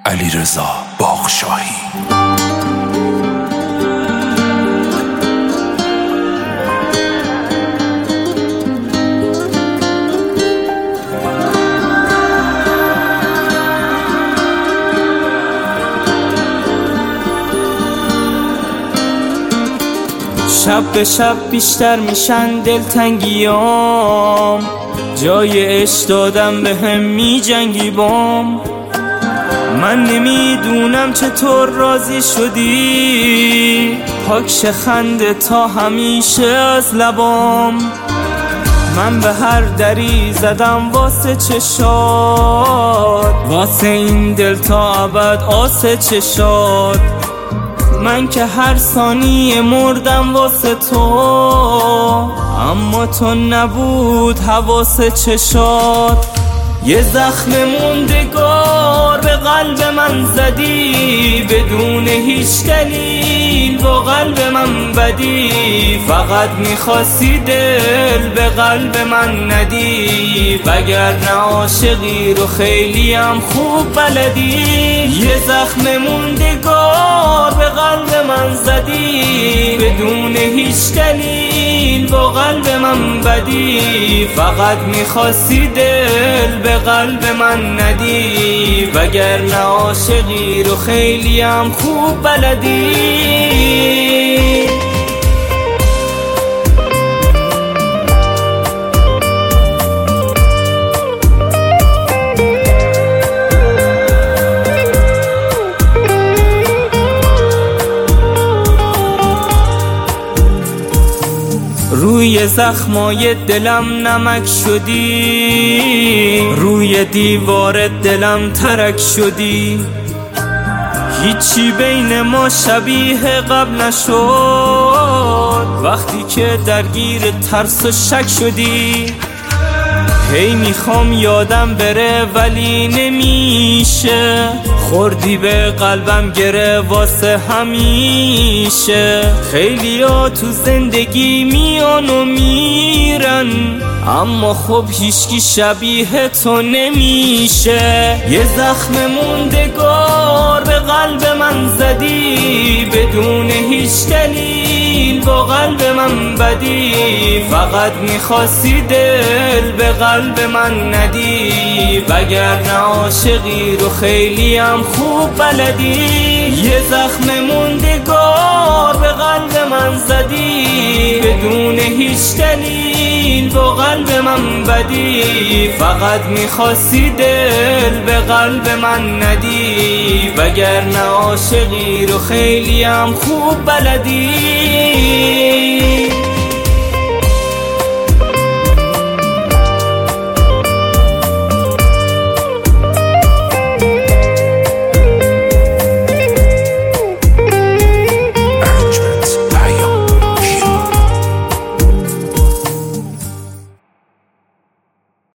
علیرضا باغشاهی. شب به شب بیشتر میشن دلتنگیام، جای عشق دادم به هم می جنگی بام. من نمیدونم چطور راضی شدی، پاکش خنده تا همیشه از لبام. من به هر دری زدم واسه چشات، واسه این دل تا ابد آسه چشات. من که هر ثانیه مردم واسه تو، اما تو نبود حواس چشات. یه زخم موندگار به قلب من زدی، بدون هیچ دلیل با قلب من بدی. فقط میخواستی دل به قلب من ندی، وگرنه عاشقی رو خیلی هم خوب بلدی. یه زخم موندگار به قلب من زدی، بدون هیچ دلیل با قلب من بدی. فقط میخواستی دل به قلب من ندی، وگرنه عاشقی رو خیلی هم خوب بلدی. روی زخمای دلم نمک شدی، روی دیوار دلم ترک شدی. هیچی بین ما شبیه قبل نشد، وقتی که درگیر ترس و شک شدی. هی میخوام یادم بره ولی نمیشه، خوردی به قلبم گره واسه همیشه. خیلیا تو زندگی میان و میرن، اما خب هیچکی شبیه تو نمیشه. یه زخم موندگار به قلب من زدی، بدون هیچ دلیل با قلب من بدی. فقط میخواستی دل به قلب من ندی، وگرنه عاشقی رو خیلی هم خوب بلدی. یه زخم موندگار به قلب من زدی، بدون هیچ دلیل با قلب من بدی. فقط میخواستی دل به قلب من ندی، وگرنه عاشقی رو خیلی هم خوب بلدی.